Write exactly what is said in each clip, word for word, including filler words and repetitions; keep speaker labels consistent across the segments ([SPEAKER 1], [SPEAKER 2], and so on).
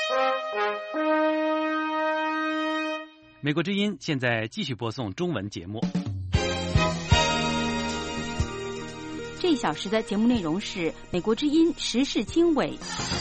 [SPEAKER 1] 美国之音现在继续播送中文节目。
[SPEAKER 2] 这一小时的节目内容是美国之音时事经纬。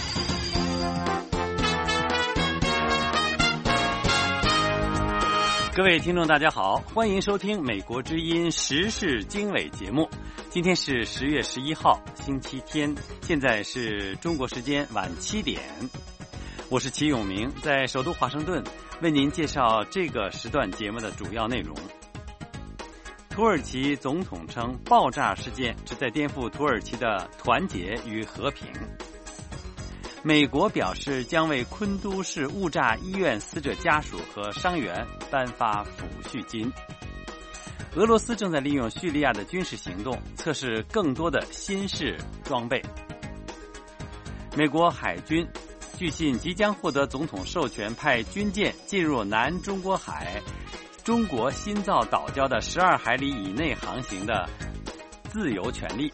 [SPEAKER 1] 各位听众大家好，欢迎收听美国之音时事经纬节目。今天是十月十一号星期天，现在是中国时间晚七点。我是齐永明，在首都华盛顿为您介绍这个时段节目的主要内容。土耳其总统称爆炸事件旨在颠覆土耳其的团结与和平。美国表示将为昆都市误炸医院死者家属和伤员颁发抚恤金。俄罗斯正在利用叙利亚的军事行动测试更多的新式装备。美国海军据信即将获得总统授权，派军舰进入南中国海中国新造岛礁的十二海里以内航行的自由权利。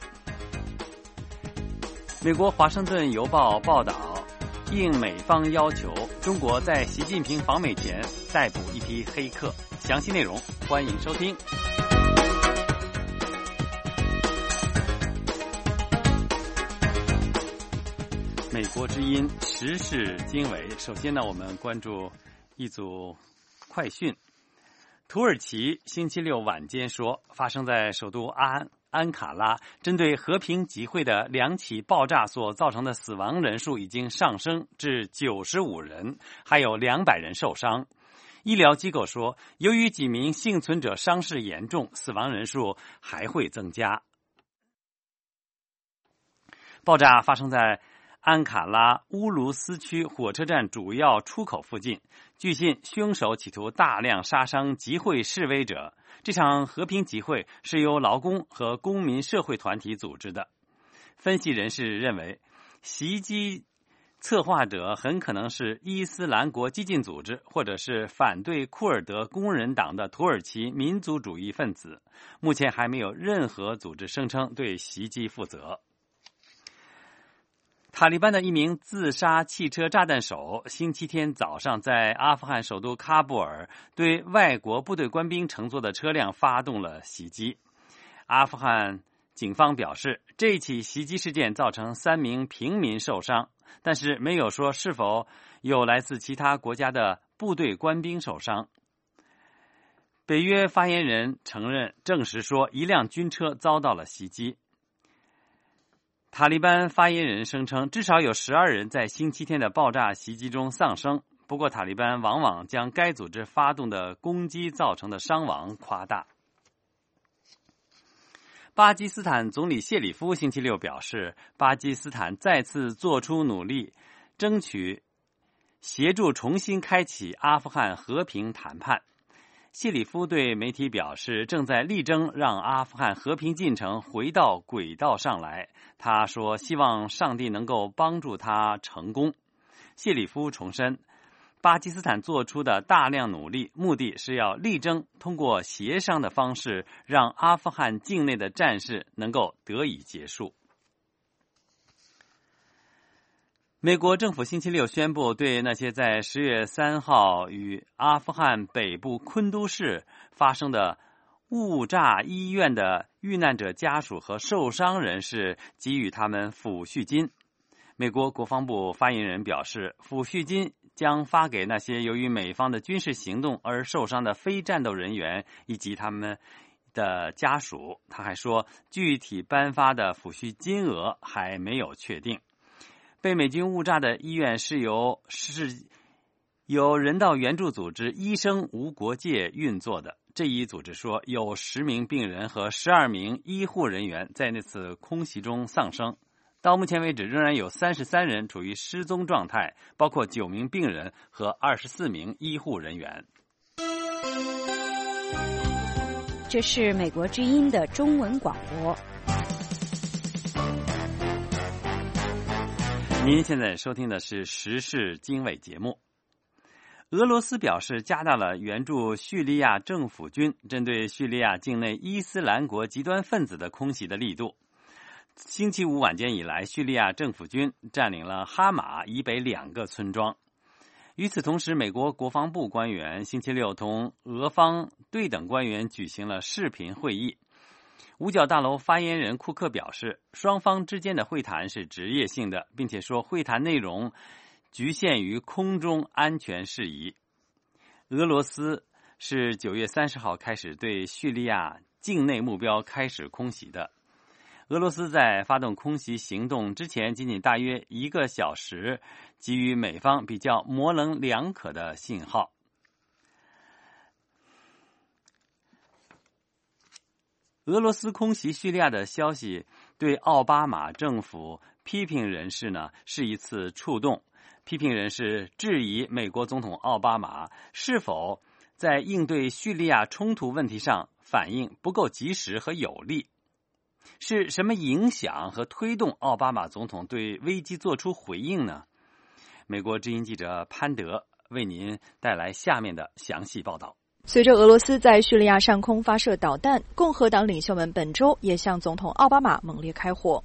[SPEAKER 1] 美国华盛顿邮报报道，应美方要求，中国在习近平访美前逮捕一批黑客。详细内容欢迎收听。美国之音时事经纬，首先呢，我们关注一组快讯。土耳其星期六晚间说，发生在首都安安卡拉针对和平集会的两起爆炸所造成的死亡人数已经上升至九十五人，还有两百人受伤。医疗机构说，由于几名幸存者伤势严重，死亡人数还会增加。爆炸发生在安卡拉乌卢斯区火车站主要出口附近，据信凶手企图大量杀伤集会示威者。这场和平集会是由劳工和公民社会团体组织的。分析人士认为，袭击策划者很可能是伊斯兰国激进组织，或者是反对库尔德工人党的土耳其民族主义分子。目前还没有任何组织声称对袭击负责。塔利班的一名自杀汽车炸弹手星期天早上在阿富汗首都喀布尔对外国部队官兵乘坐的车辆发动了袭击。阿富汗警方表示，这起袭击事件造成三名平民受伤，但是没有说是否有来自其他国家的部队官兵受伤。北约发言人承认证实说，一辆军车遭到了袭击。塔利班发言人声称，至少有十二人在星期天的爆炸袭击中丧生。不过，塔利班往往将该组织发动的攻击造成的伤亡夸大。巴基斯坦总理谢里夫星期六表示，巴基斯坦再次做出努力，争取协助重新开启阿富汗和平谈判。谢里夫对媒体表示，正在力争让阿富汗和平进程回到轨道上来。他说，希望上帝能够帮助他成功。谢里夫重申，巴基斯坦做出的大量努力，目的是要力争通过协商的方式，让阿富汗境内的战事能够得以结束。美国政府星期六宣布，对那些在十月三号与阿富汗北部昆都市发生的误炸医院的遇难者家属和受伤人士给予他们抚恤金。美国国防部发言人表示，抚恤金将发给那些由于美方的军事行动而受伤的非战斗人员以及他们的家属。他还说，具体颁发的抚恤金额还没有确定。被美军误炸的医院是由是由人道援助组织医生无国界运作的。这一组织说，有十名病人和十二名医护人员在那次空袭中丧生。到目前为止，仍然有三十三人处于失踪状态，包括九名病人和二十四名医护人员。
[SPEAKER 2] 这是美国之音的中文广播。
[SPEAKER 1] 您现在收听的是时事经纬节目。俄罗斯表示加大了援助叙利亚政府军针对叙利亚境内伊斯兰国极端分子的空袭的力度。星期五晚间以来，叙利亚政府军占领了哈马以北两个村庄。 与此同时，美国国防部官员星期六同俄方对等官员举行了视频会议。五角大楼发言人库克表示，双方之间的会谈是职业性的，并且说会谈内容局限于空中安全事宜。俄罗斯是九月三十号开始对叙利亚境内目标开始空袭的。俄罗斯在发动空袭行动之前仅仅大约一个小时，给予美方比较模棱两可的信号。俄罗斯空袭叙利亚的消息对奥巴马政府批评人士呢是一次触动。批评人士质疑美国总统奥巴马是否在应对叙利亚冲突问题上反应不够及时和有力。是什么影响和推动奥巴马总统对危机做出回应呢？美国之音记者潘德为您带来下面的详细报道。
[SPEAKER 3] 随着俄罗斯在叙利亚上空发射导弹，共和党领袖们本周也向总统奥巴马猛烈开火。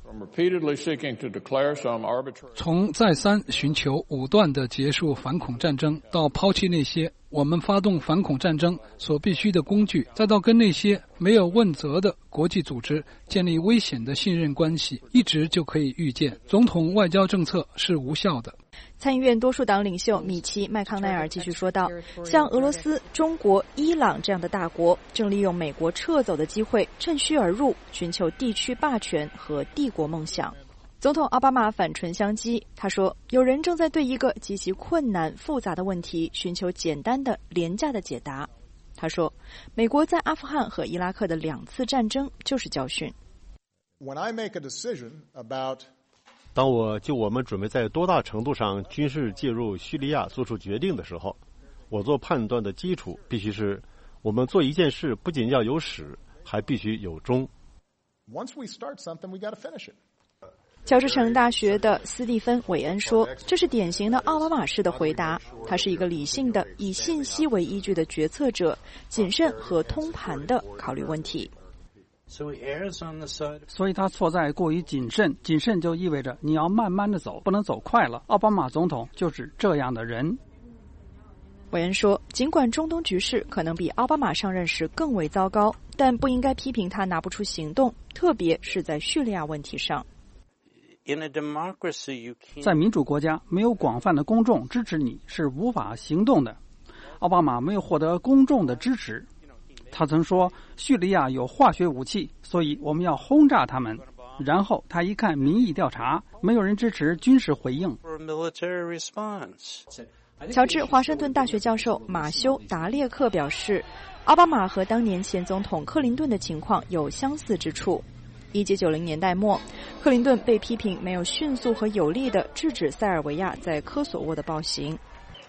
[SPEAKER 4] 从再三寻求武断的结束反恐战争，到抛弃那些我们发动反恐战争所必须的工具，再到跟那些没有问责的国际组织建立危险的信任关系，一直就可以预见，总统外交政策是无效的。
[SPEAKER 3] 参议院多数党领袖米奇·麦康奈尔继续说道，像俄罗斯、中国、伊朗这样的大国正利用美国撤走的机会趁虚而入，寻求地区霸权和帝国梦想。总统奥巴马反唇相讥，他说，有人正在对一个极其困难复杂的问题寻求简单的廉价的解答。他说，美国在阿富汗和伊拉克的两次战争就是教训。
[SPEAKER 5] When I make a decision about
[SPEAKER 6] 当我就我们准备在多大程度上军事介入叙利亚做出决定的时候，我做判断的基础必须是，我们做一件事不仅要有始，还必须有终。
[SPEAKER 5] Once we start something, we got to finish it.
[SPEAKER 3] 乔治城大学的斯蒂芬·韦恩说，这是典型的奥巴马式的回答。他是一个理性的、以信息为依据的决策者，谨慎和通盘的考虑问题。
[SPEAKER 7] 所以他错在过于谨慎，谨慎就意味着你要慢慢的走，不能走快了。奥巴马总统就是这样的人。
[SPEAKER 3] 韦恩说，尽管中东局势可能比奥巴马上任时更为糟糕，但不应该批评他拿不出行动，特别是在叙利亚问题上。
[SPEAKER 7] 在民主国家，没有广泛的公众支持你是无法行动的。奥巴马没有获得公众的支持。他曾说，叙利亚有化学武器，所以我们要轰炸他们。然后他一看民意调查，没有人支持军事回应。
[SPEAKER 3] 乔治华盛顿大学教授马修·达列克表示，奥巴马和当年前总统克林顿的情况有相似之处。一九九零年代末，克林顿被批评没有迅速和有力地制止塞尔维亚在科索沃的暴行。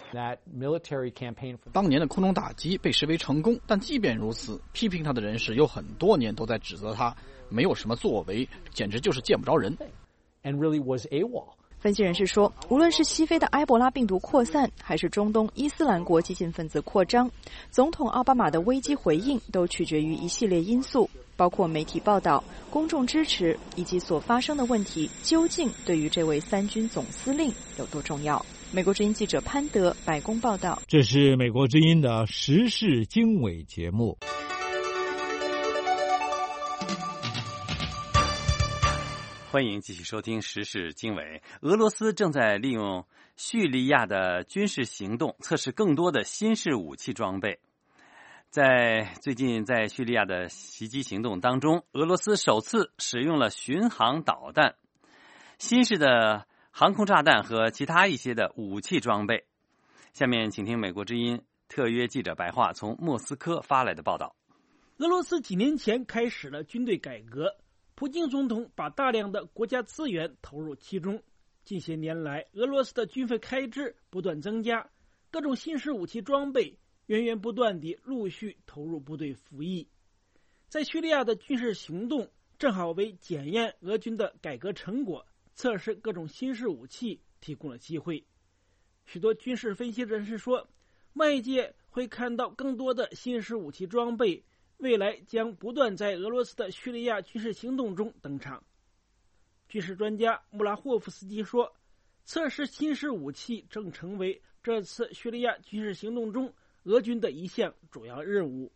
[SPEAKER 8] 当年的空中打击被视为成功，但即便如此，批评他的人士有很多年都在指责他没有什么作为，简直就是见不着人。
[SPEAKER 3] 分析人士说，无论是西非的埃博拉病毒扩散，还是中东伊斯兰国激进分子扩张，总统奥巴马的危机回应都取决于一系列因素，包括媒体报道、公众支持以及所发生的问题究竟对于这位三军总司令有多重要。美国之音记者潘德，白宫报道。
[SPEAKER 9] 这是美国之音的时事经纬节目。
[SPEAKER 1] 欢迎继续收听时事经纬。俄罗斯正在利用叙利亚的军事行动测试更多的新式武器装备。在最近在叙利亚的袭击行动当中，俄罗斯首次使用了巡航导弹、新式的航空炸弹和其他一些的武器装备。下面请听美国之音特约记者白桦从莫斯科发来的报道。
[SPEAKER 10] 俄罗斯几年前开始了军队改革，普京总统把大量的国家资源投入其中。近些年来，俄罗斯的军费开支不断增加，各种新式武器装备源源不断地陆续投入部队服役。在叙利亚的军事行动正好为检验俄军的改革成果、测试各种新式武器提供了机会。许多军事分析人士说，外界会看到更多的新式武器装备，未来将不断在俄罗斯的叙利亚军事行动中登场。军事专家穆拉霍夫斯基说， 测试新式武器正成为这次叙利亚军事行动中俄军的一项主要任务。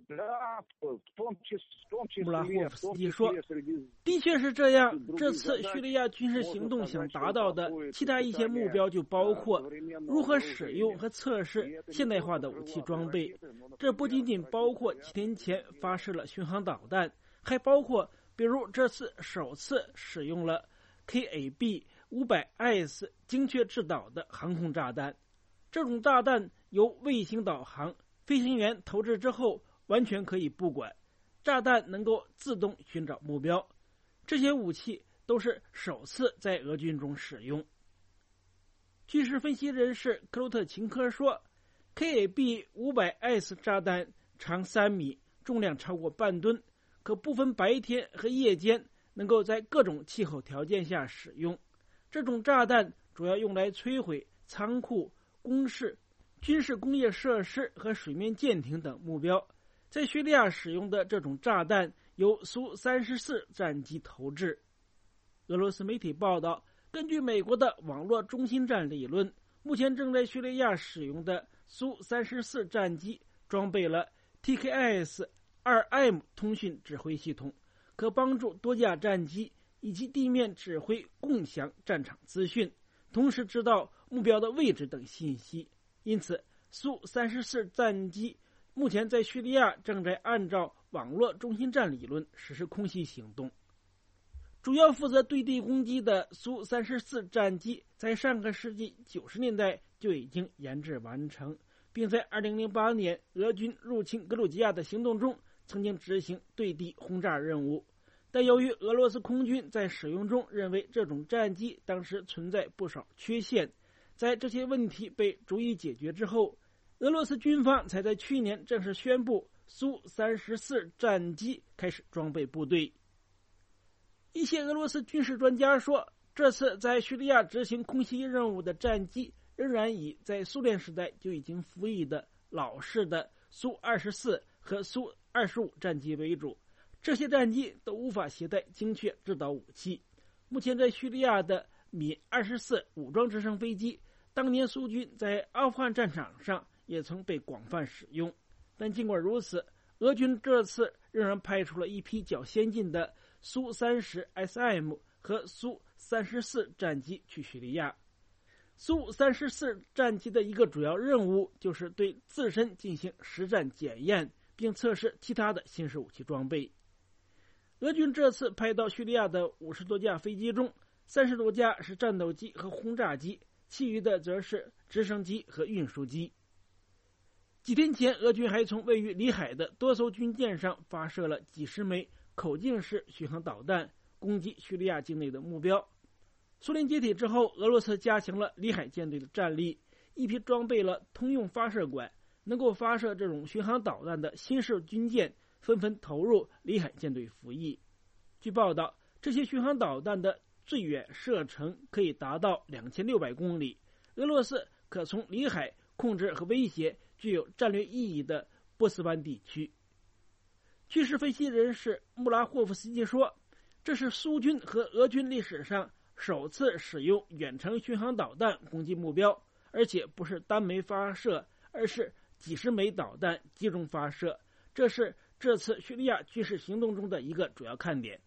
[SPEAKER 10] 穆拉霍夫斯基说，的确是这样，这次叙利亚军事行动想达到的其他一些目标就包括如何使用和测试现代化的武器装备，这不仅仅包括几天前发射了巡航导弹，还包括比如这次首次使用了 K A B 五百 S 精确制导的航空炸弹。这种炸弹由卫星导航，飞行员投掷之后完全可以不管，炸弹能够自动寻找目标。这些武器都是首次在俄军中使用。军事分析人士克鲁特琴科说， K A B 五百 S 炸弹长三米，重量超过半吨，可不分白天和夜间，能够在各种气候条件下使用。这种炸弹主要用来摧毁仓库、工事、军事工业设施和水面舰艇等目标。在叙利亚使用的这种炸弹由苏三十四战机投掷。俄罗斯媒体报道，根据美国的网络中心战理论，目前正在叙利亚使用的苏三十四战机装备了 T K S 二 M 通讯指挥系统，可帮助多架战机以及地面指挥共享战场资讯，同时知道目标的位置等信息。因此，苏三十四战机目前在叙利亚正在按照网络中心战理论实施空袭行动。主要负责对地攻击的苏三十四战机在上个世纪九十年代就已经研制完成，并在二零零八年俄军入侵格鲁吉亚的行动中曾经执行对地轰炸任务。但由于俄罗斯空军在使用中认为这种战机当时存在不少缺陷，在这些问题被逐一解决之后，俄罗斯军方才在去年正式宣布苏三十四战机开始装备部队。一些俄罗斯军事专家说，这次在叙利亚执行空袭任务的战机仍然以在苏联时代就已经服役的老式的苏二十四和苏二十五战机为主，这些战机都无法携带精确制导武器。目前在叙利亚的米二十四武装直升飞机，当年苏军在阿富汗战场上也曾被广泛使用，但尽管如此，俄军这次仍然派出了一批较先进的苏三十 S M 和苏三十四战机去叙利亚。苏三十四战机的一个主要任务就是对自身进行实战检验，并测试其他的新式武器装备。俄军这次派到叙利亚的五十多架飞机中，三十多架是战斗机和轰炸机，其余的则是直升机和运输机。几天前，俄军还从位于里海的多艘军舰上发射了几十枚口径式巡航导弹，攻击叙利亚境内的目标。苏联解体之后，俄罗斯加强了里海舰队的战力，一批装备了通用发射管、能够发射这种巡航导弹的新式军舰纷纷投入里海舰队服役。据报道，这些巡航导弹的最远射程可以达到两千六百公里，俄罗斯可从里海控制和威胁具有战略意义的波斯湾地区。军事分析人士穆拉霍夫斯基说，这是苏军和俄军历史上首次使用远程巡航导弹攻击目标，而且不是单枚发射，而是几十枚导弹集中发射，这是这次叙利亚军事行动中的一个主要看点。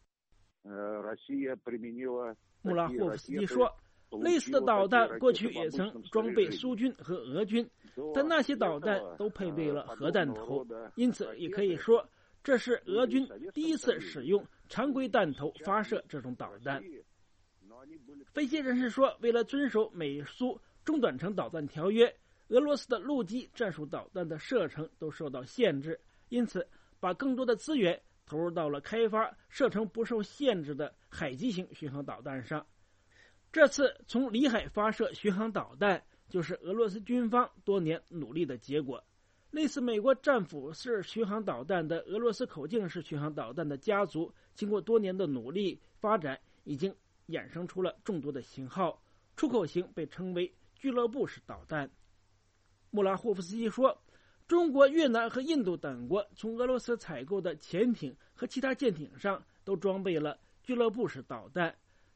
[SPEAKER 10] 穆拉霍夫斯基说，类似的导弹过去也曾装备苏军和俄军，但那些导弹都配备了核弹头，因此也可以说这是俄军第一次使用常规弹头发射这种导弹。分析人士说，为了遵守美苏中短程导弹条约，俄罗斯的陆基战术导弹的射程都受到限制，因此把更多的资源投入到了开发射程不受限制的海基型巡航导弹上。这次从里海发射巡航导弹，就是俄罗斯军方多年努力的结果。类似美国战斧式巡航导弹的俄罗斯口径式巡航导弹的家族，经过多年的努力发展，已经衍生出了众多的型号，出口型被称为俱乐部式导弹。穆拉霍夫斯基说，中国、越南和印度等国从俄罗斯采购的潜艇和其他舰艇上都装备了俱乐部式导弹，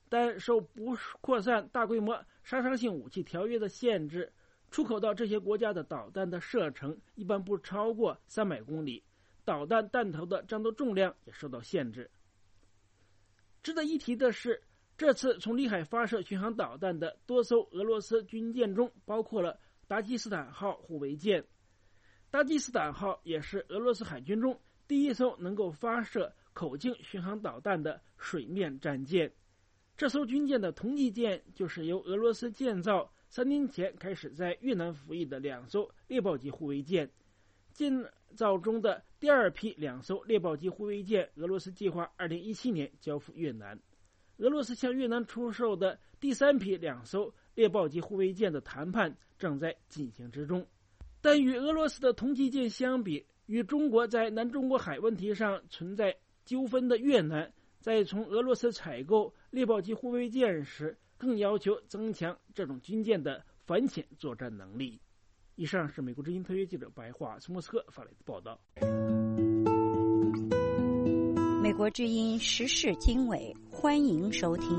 [SPEAKER 10] 但受不扩散大规模杀伤性武器条约的限制，出口到这些国家的导弹的射程一般不超过三百公里，导弹弹头的战斗重量也受到限制。值得一提的是，这次从里海发射巡航导弹的多艘俄罗斯军舰中包括了达吉斯坦号护卫舰。达吉斯坦号也是俄罗斯海军中第一艘能够发射口径巡航导弹的水面战舰。这艘军舰的同级舰就是由俄罗斯建造，三年前开始在越南服役的两艘猎豹级护卫舰。建造中的第二批两艘猎豹级护卫舰，俄罗斯计划二零一七年交付越南。俄罗斯向越南出售的第三批两艘猎豹级护卫舰的谈判正在进行之中。但与俄罗斯的同级舰相比，与中国在南中国海问题上存在纠纷的越南，在从俄罗斯采购猎豹级护卫舰时，更要求增强这种军舰的反潜作战能力。以上是美国之音特约记者白桦从莫斯科发来的报道。
[SPEAKER 2] 美国之音时事经纬，欢迎收听。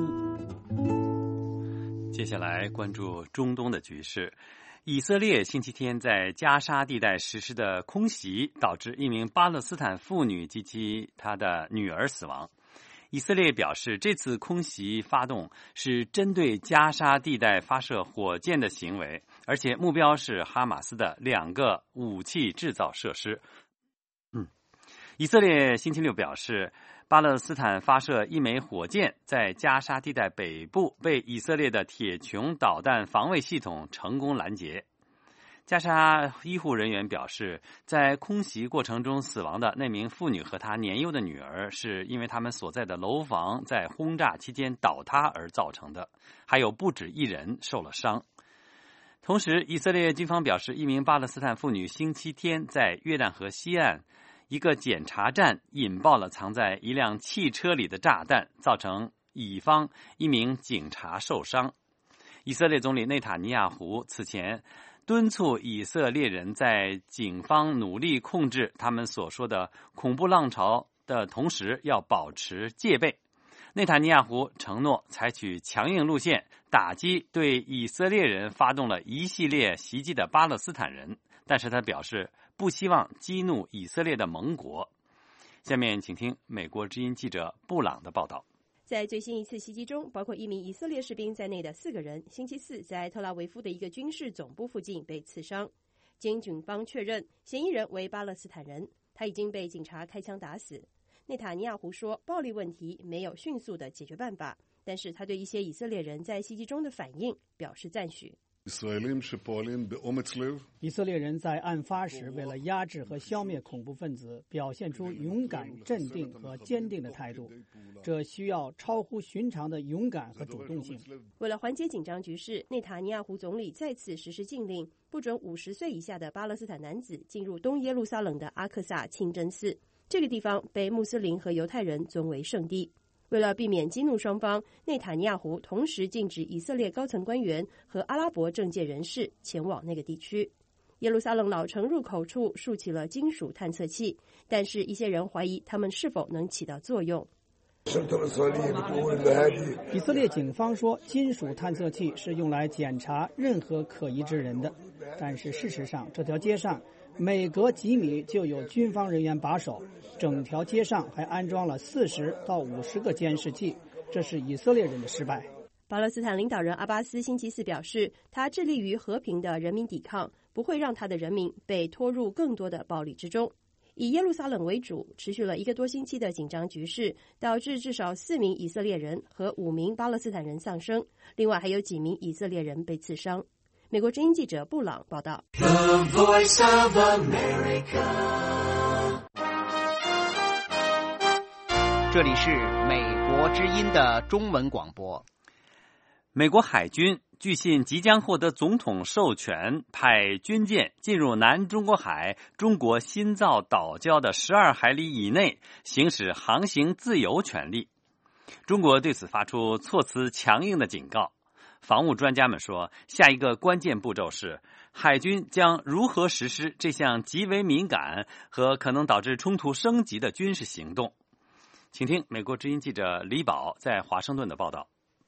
[SPEAKER 1] 接下来关注中东的局势。以色列星期天在加沙地带实施的空袭，导致一名巴勒斯坦妇女及其她的女儿死亡。以色列表示，这次空袭发动是针对加沙地带发射火箭的行为，而且目标是哈马斯的两个武器制造设施。嗯，以色列星期六表示，巴勒斯坦发射一枚火箭，在加沙地带北部被以色列的铁穹导弹防卫系统成功拦截。加沙医护人员表示，在空袭过程中死亡的那名妇女和她年幼的女儿，是因为他们所在的楼房在轰炸期间倒塌而造成的，还有不止一人受了伤。同时，以色列军方表示，一名巴勒斯坦妇女星期天在约旦河西岸一个检查站引爆了藏在一辆汽车里的炸弹，造成以方一名警察受伤。以色列总理内塔尼亚胡此前敦促以色列人在警方努力控制他们所说的恐怖浪潮的同时，要保持戒备。内塔尼亚胡承诺采取强硬路线，打击对以色列人发动了一系列袭击的巴勒斯坦人，但是他表示不希望激怒以色列的盟国。下面请听美国之音记者布朗的报道。
[SPEAKER 11] 在最新一次袭击中，包括一名以色列士兵在内的四个人，星期四在特拉维夫的一个军事总部附近被刺伤。经警方确认，嫌疑人为巴勒斯坦人，他已经被警察开枪打死。内塔尼亚胡说，暴力问题没有迅速的解决办法，但是他对一些以色列人在袭击中的反应表示赞许。
[SPEAKER 12] 以色列人在案发时为了压制和消灭恐怖分子，表现出勇敢、镇定和坚定的态度，这需要超乎寻常的勇敢和主动性。
[SPEAKER 11] 为了缓解紧张局势，内塔尼亚胡总理再次实施禁令，不准五十岁以下的巴勒斯坦男子进入东耶路撒冷的阿克萨清真寺，这个地方被穆斯林和犹太人尊为圣地。为了避免激怒双方，内塔尼亚胡同时禁止以色列高层官员和阿拉伯政界人士前往那个地区。耶路撒冷老城入口处竖起了金属探测器，但是一些人怀疑它们是否能起到作用。
[SPEAKER 12] 以色列警方说，金属探测器是用来检查任何可疑之人的，但是事实上，这条街上每隔几米就有军方人员把守，整条街上还安装了四十到五十个监视器，这是以色列人的失败。
[SPEAKER 11] 巴勒斯坦领导人阿巴斯星期四表示，他致力于和平的人民抵抗，不会让他的人民被拖入更多的暴力之中。以耶路撒冷为主，持续了一个多星期的紧张局势，导致至少四名以色列人和五名巴勒斯坦人丧生，另外还有几名以色列人被刺伤。美国之音记者布朗报道。
[SPEAKER 13] The Voice of America。
[SPEAKER 14] 这里是美国之音的中文广播。
[SPEAKER 1] 美国海军据信即将获得总统授权，派军舰进入南中国海中国新造岛礁的十二海里以内，行使航行自由权利。中国对此发出措辞强硬的警告。防务专家们说，下一个关键步骤是海军将如何实施这项极为敏感和可能导致冲突升级的军事行动。请听美国之音记者李宝在华盛顿的报道。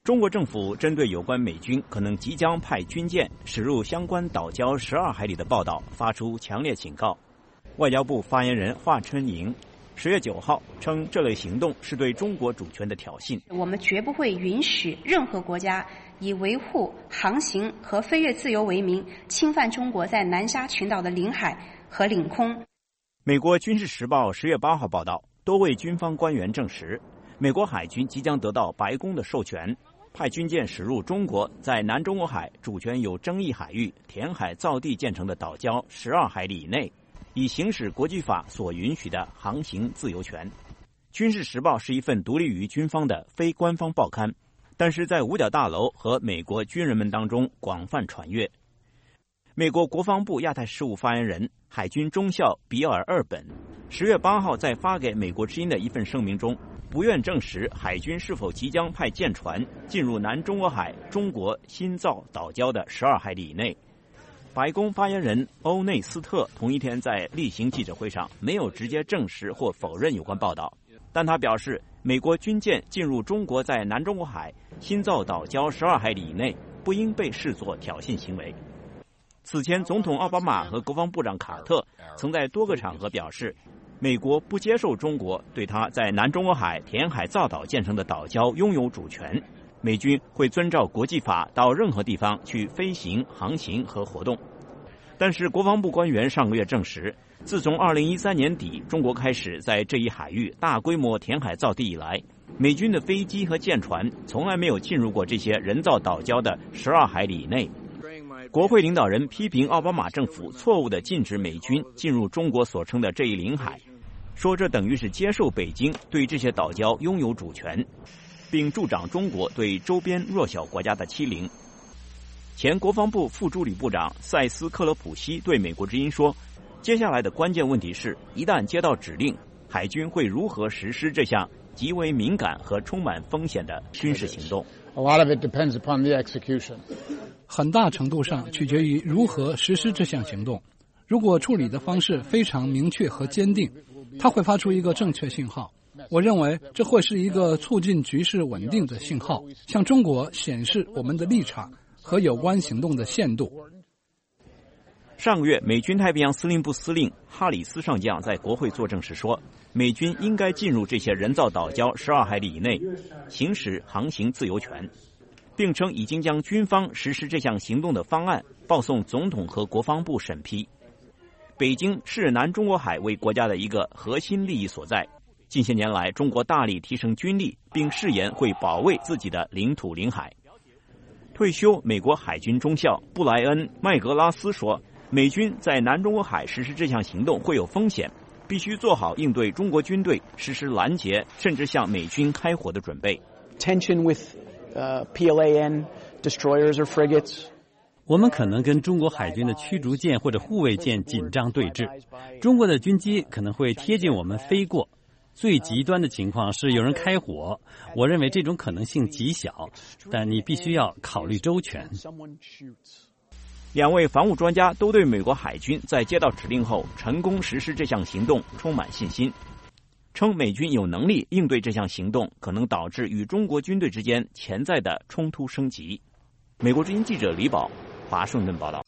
[SPEAKER 15] 中国政府针对有关美军可能即将派军舰驶入相关岛礁十二海里的报道发出强烈警告。外交部发言人华春莹十月九号称，这类行动是对中国主权的挑衅。
[SPEAKER 16] 我们绝不会允许任何国家以维护航行和飞越自由为名，侵犯中国在南沙群岛的领海和领空。
[SPEAKER 15] 美国军事时报十月八号报道，多位军方官员证实，美国海军即将得到白宫的授权，派军舰驶入中国在南中国海主权有争议海域填海造地建成的岛礁十二海里以内，以行使国际法所允许的航行自由权。军事时报是一份独立于军方的非官方报刊，但是在五角大楼和美国军人们当中广泛传阅。美国国防部亚太事务发言人海军中校比尔·厄本十月八号在发给美国之音的一份声明中，不愿证实海军是否即将派舰船进入南中国海中国新造岛礁的十二海里以内。白宫发言人欧内斯特同一天在例行记者会上没有直接证实或否认有关报道，但他表示，美国军舰进入中国在南中国海新造岛礁十二海里以内不应被视作挑衅行为。此前，总统奥巴马和国防部长卡特曾在多个场合表示，美国不接受中国对他在南中国海填海造岛建成的岛礁拥有主权，美军会遵照国际法到任何地方去飞行、航行和活动。但是国防部官员上个月证实，自从二零一三年底中国开始在这一海域大规模填海造地以来，美军的飞机和舰船从来没有进入过这些人造岛礁的十二海里以内。国会领导人批评奥巴马政府错误地禁止美军进入中国所称的这一领海，说这等于是接受北京对这些岛礁拥有主权，并助长中国对周边弱小国家的欺凌。前国防部副助理部长塞斯·克勒普西对美国之音说，接下来的关键问题是，一旦接到指令，海军会如何实施这项极为敏感和充满风险的军事行动。
[SPEAKER 17] A lot of it depends upon the execution.
[SPEAKER 4] 很大程度上取决于如何实施这项行动。如果处理的方式非常明确和坚定，它会发出一个正确信号。我认为这会是一个促进局势稳定的信号，向中国显示我们的立场和有关行动的限度。
[SPEAKER 15] 上个月，美军太平洋司令部司令哈里斯上将在国会作证时说，美军应该进入这些人造岛礁十二海里以内，行使航行自由权，并称已经将军方实施这项行动的方案报送总统和国防部审批。北京视南中国海为国家的一个核心利益所在，近些年来中国大力提升军力，并誓言会保卫自己的领土领海。退休美国海军中校布莱恩·麦格拉斯说，美军在南中国海实施这项行动会有风险，必须做好应对中国军队实施拦截甚至向美军开火的准备。
[SPEAKER 18] Tension with uh, P L A N destroyers or frigates.
[SPEAKER 1] 我们可能跟中国海军的驱逐舰或者护卫舰紧张对峙，中国的军机可能会贴近我们飞过。最极端的情况是有人开火，我认为这种可能性极小，但你必须要考虑周全。
[SPEAKER 15] 两位防务专家都对美国海军在接到指令后成功实施这项行动充满信心，称美军有能力应对这项行动可能导致与中国军队之间潜在的冲突升级。美国之音记者李宝，华盛顿报道。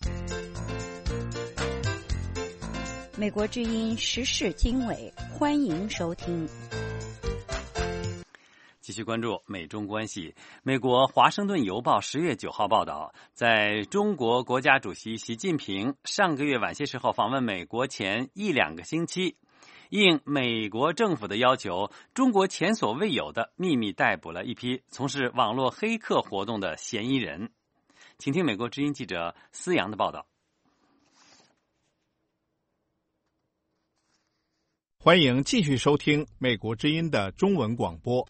[SPEAKER 2] 美国之音时事经纬，欢迎收听。
[SPEAKER 1] 继续关注美中关系。美国《华盛顿邮报》十月九号报道，在中国国家主席习近平上个月晚些时候访问美国前一两个星期，应美国政府的要求，中国前所未有的秘密逮捕了一批从事网络黑客活动的嫌疑人。请听美国之音记者思阳的报道。
[SPEAKER 9] 欢迎继续收听美国之音的中文广播。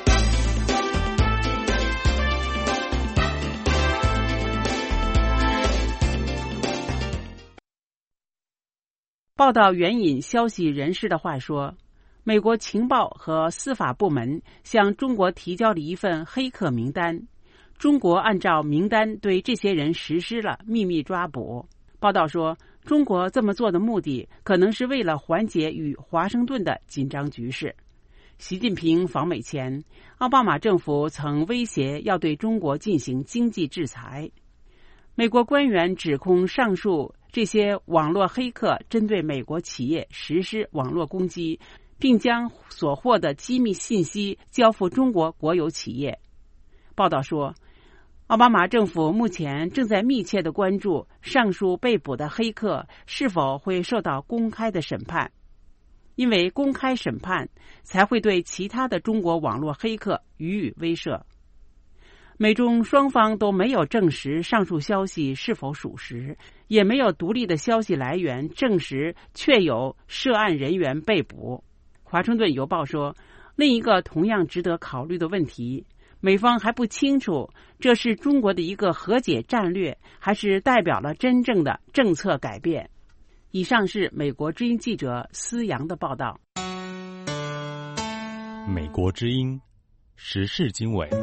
[SPEAKER 19] 报道援引消息人士的话说，美国情报和司法部门向中国提交了一份黑客名单，中国按照名单对这些人实施了秘密抓捕。报道说，中国这么做的目的可能是为了缓解与华盛顿的紧张局势。 习近平访美前，奥巴马政府曾威胁要对中国进行经济制裁。美国官员指控上述这些网络黑客针对美国企业实施网络攻击，并将所获的机密信息交付中国国有企业。报道说，奥巴马政府目前正在密切地关注上述被捕的黑客是否会受到公开的审判，因为公开审判才会对其他的中国网络黑客予以威慑。美中双方都没有证实上述消息是否属实，也没有独立的消息来源证实确有涉案人员被捕。华盛顿邮报说，另一个同样值得考虑的问题，美方还不清楚这是中国的一个和解战略，还是代表了真正的政策改变。以上是美国之音记者思阳的报道。
[SPEAKER 9] 美国之音时事经纬。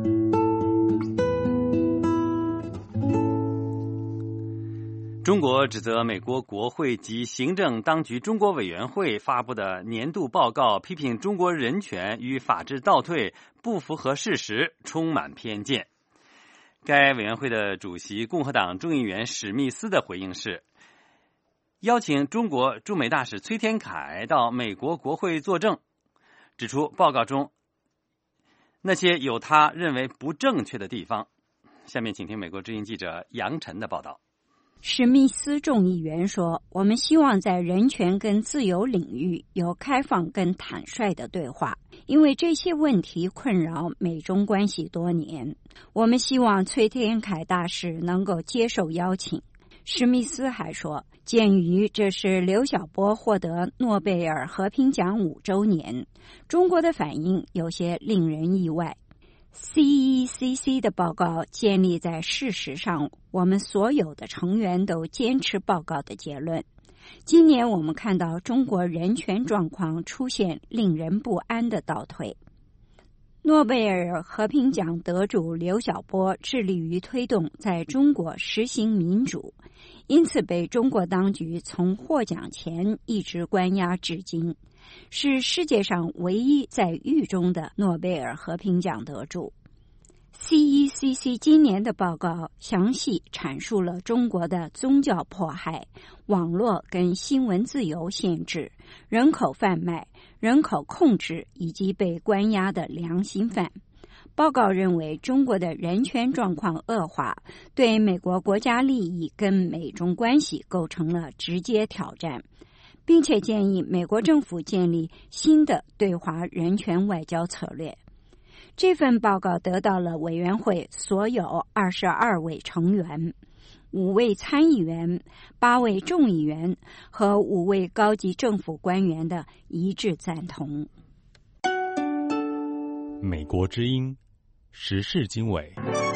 [SPEAKER 1] 中国指责美国国会及行政当局中国委员会发布的年度报告批评中国人权与法治倒退，不符合事实，充满偏见。该委员会的主席共和党众议员史密斯的回应是，邀请中国驻美大使崔天凯到美国国会作证，指出报告中那些有他认为不正确的地方。下面请听美国之音记者杨晨的报道。
[SPEAKER 20] 史密斯众议员说，我们希望在人权跟自由领域有开放跟坦率的对话，因为这些问题困扰美中关系多年。我们希望崔天凯大使能够接受邀请。史密斯还说，鉴于这是刘晓波获得诺贝尔和平奖五周年，中国的反应有些令人意外。C E C C 的报告建立在事实上，我们所有的成员都坚持报告的结论。今年我们看到中国人权状况出现令人不安的倒退。诺贝尔和平奖得主刘晓波致力于推动在中国实行民主，因此被中国当局从获奖前一直关押至今，是世界上唯一在狱中的诺贝尔和平奖得主。C E C C 今年的报告详细阐述了中国的宗教迫害、网络跟新闻自由限制、人口贩卖、人口控制以及被关押的良心犯。报告认为，中国的人权状况恶化，对美国国家利益跟美中关系构成了直接挑战，并且建议美国政府建立新的对华人权外交策略。这份报告得到了委员会所有二十二位成员、五位参议员、八位众议员和五位高级政府官员的一致赞同。
[SPEAKER 9] 美国之音时事经纬。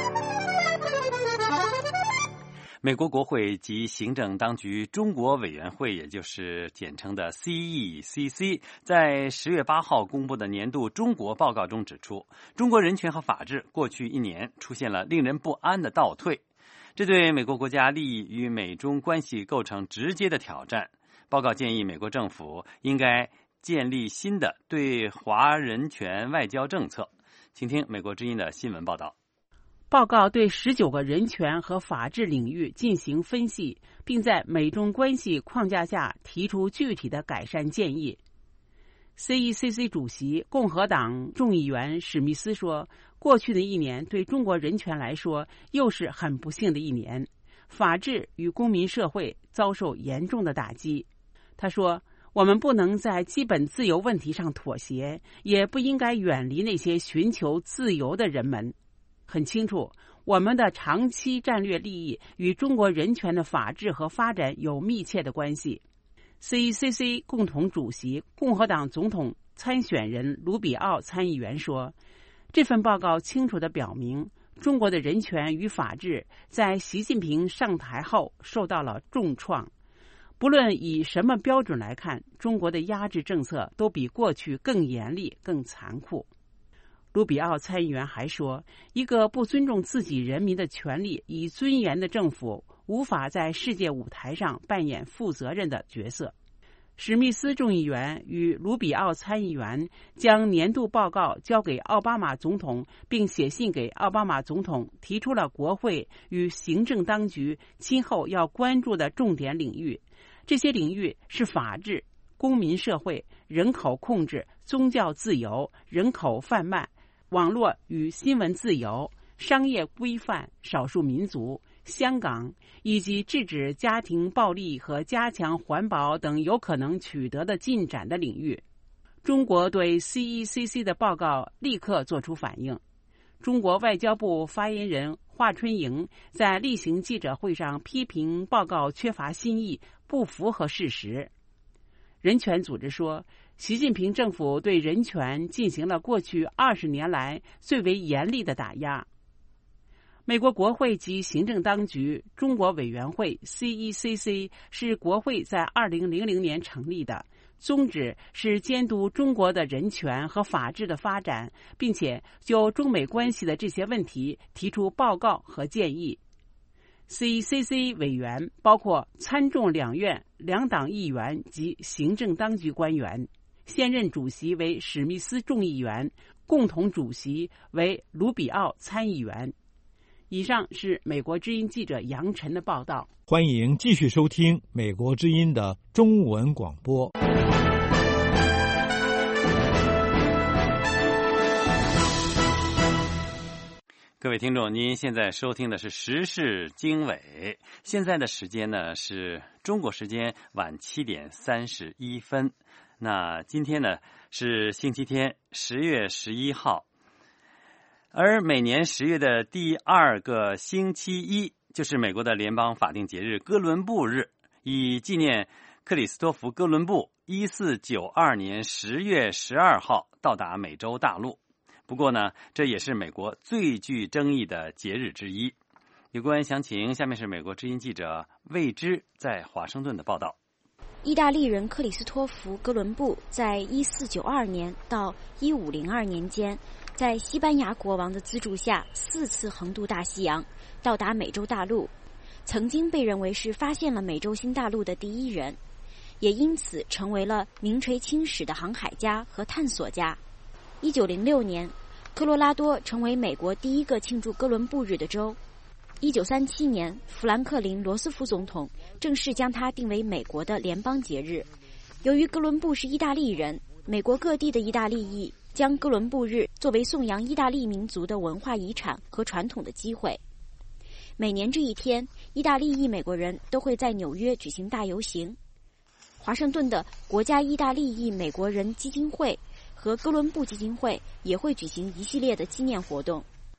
[SPEAKER 1] 美国国会及行政当局中国委员会，也就是简称的 C E C C， 在十月八号公布的年度中国报告中指出，中国人权和法治过去一年出现了令人不安的倒退，这对美国国家利益与美中关系构成直接的挑战。报告建议美国政府应该建立新的对华人权外交政策。请听美国之音的新闻报道。
[SPEAKER 19] 报告对十九个人权和法治领域进行分析，并在美中关系框架下提出具体的改善建议。C E C C 主席共和党众议员史密斯说，过去的一年对中国人权来说又是很不幸的一年，法治与公民社会遭受严重的打击。他说，我们不能在基本自由问题上妥协，也不应该远离那些寻求自由的人们。很清楚，我们的长期战略利益与中国人权的法治和发展有密切的关系。C E C C 共同主席共和党总统参选人卢比奥参议员说，这份报告清楚地表明，中国的人权与法治在习近平上台后受到了重创。不论以什么标准来看，中国的压制政策都比过去更严厉、更残酷。卢比奥参议员还说，一个不尊重自己人民的权利与尊严的政府无法在世界舞台上扮演负责任的角色。 史密斯众议员与卢比奥参议员将年度报告交给奥巴马总统，并写信给奥巴马总统，提出了国会与行政当局今后要关注的重点领域。这些领域是法治、公民社会、人口控制、宗教自由、人口贩卖、网络与新闻自由、商业规范、少数民族、香港，以及制止家庭暴力和加强环保等有可能取得的进展的领域。中国对 C E C C 的报告立刻作出反应。中国外交部发言人华春莹在例行记者会上批评报告缺乏新意，不符合事实。人权组织说，习近平政府对人权进行了过去二十年来最为严厉的打压。美国国会及行政当局中国委员会 C E C C 是国会在二零零零年成立的，宗旨是监督中国的人权和法治的发展，并且就中美关系的这些问题提出报告和建议。C E C C 委员包括参众两院两党议员及行政当局官员，现任主席为史密斯众议员，共同主席为卢比奥参议员。以上是美国之音记者杨晨的报道。
[SPEAKER 9] 欢迎继续收听美国之音的中文广播。
[SPEAKER 1] 各位听众，您现在收听的是时事经纬，现在的时间呢是中国时间晚七点三十一分。那今天呢是星期天，十月十一号，而每年十月的第二个星期一就是美国的联邦法定节日哥伦布日，以纪念克里斯托弗·哥伦布一四九二年十月十二号到达美洲大陆。不过呢，这也是美国最具争议的节日之一。有关详情，下面是美国之音记者魏之在华盛顿的报道。
[SPEAKER 2] 意大利人克里斯托弗·哥伦布在一四九二年到一五零二年间，在西班牙国王的资助下，四次横渡大西洋，到达美洲大陆，曾经被认为是发现了美洲新大陆的第一人，也因此成为了名垂青史的航海家和探索家。一九零六年，科罗拉多成为美国第一个庆祝哥伦布日的州。一九三七年，富兰克林·罗斯福总统正式将它定为美国的联邦节日。由于哥伦布是意大利人，美国各地的意大利裔将哥伦布日作为颂扬意大利民族的文化遗产和传统的机会。每年这一天，意大利裔美国人都会在纽约举行大游行。华盛顿的国家意大利裔美国人基金会和哥伦布基金会也会举行一系列的纪念活动。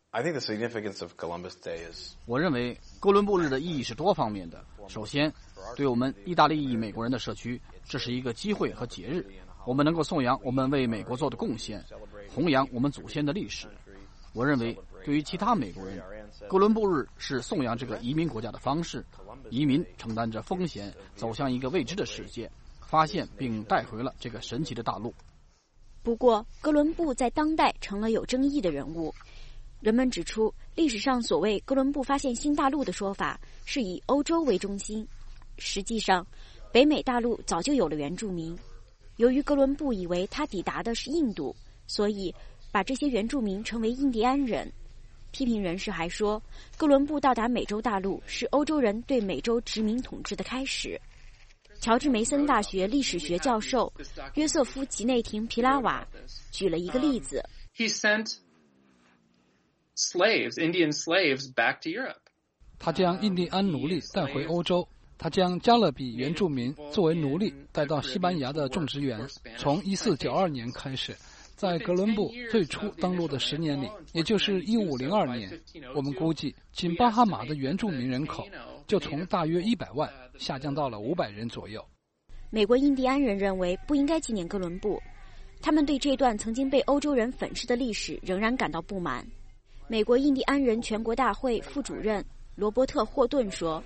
[SPEAKER 8] 我认为哥伦布日的意义是多方面的。首先，对我们意大利裔美国人的社区，这是一个机会和节日，我们能够颂扬我们为美国做的贡献，弘扬我们祖先的历史。我认为对于其他美国人，哥伦布日是颂扬这个移民国家的方式。移民承担着风险，走向一个未知的世界，发现并带回了这个神奇的大陆。
[SPEAKER 2] 不过，哥伦布在当代成了有争议的人物。人们指出，历史上所谓哥伦布发现新大陆的说法是以欧洲为中心，实际上，北美大陆早就有了原住民。由于哥伦布以为他抵达的是印度，所以把这些原住民称为印第安人。批评人士还说，哥伦布到达美洲大陆是欧洲人对美洲殖民统治的开始。乔治梅森大学历史学教授约瑟夫·吉内廷·皮拉瓦举了一个例子。
[SPEAKER 21] He sent slaves, Indian slaves, back to Europe.
[SPEAKER 4] 他将印第安奴隶带回欧洲，他将加勒比原住民作为奴隶带到西班牙的种植园。从一四九二年开始，在哥伦布最初登陆的十年里，也就是一五零二年，我们估计仅巴哈马的原住民人口就从大约一百万下降到了五百人左右。
[SPEAKER 2] 美国印第安人认为不应该纪念哥伦布，他们对这段曾经被欧洲人粉饰的历史仍然感到不满。美国印第安人全国大会副主任罗伯特·霍顿说，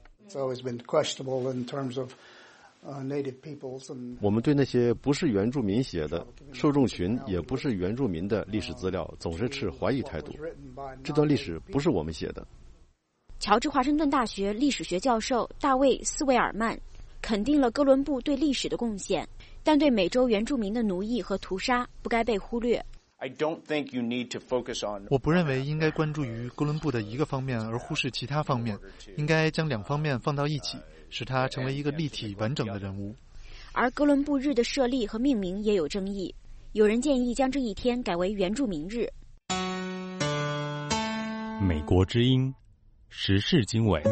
[SPEAKER 6] 我们对那些不是原住民写的、受众群也不是原住民的历史资料总是持怀疑态度。这段历史不是我们写的。
[SPEAKER 2] 乔治华盛顿大学历史学教授大卫·斯维尔曼肯定了哥伦布对历史的贡献，但对美洲原住民的奴役和屠杀不该被忽略。
[SPEAKER 5] 我不认为应该关注于哥伦布的一个方面而忽视其他方面，应该将两方面放到一起，使他成为一个立体完整的人物。
[SPEAKER 2] 而哥伦布日的设立和命名也有争议，有人建议将这一天改为原住民日。
[SPEAKER 22] 美国之音时事经纬。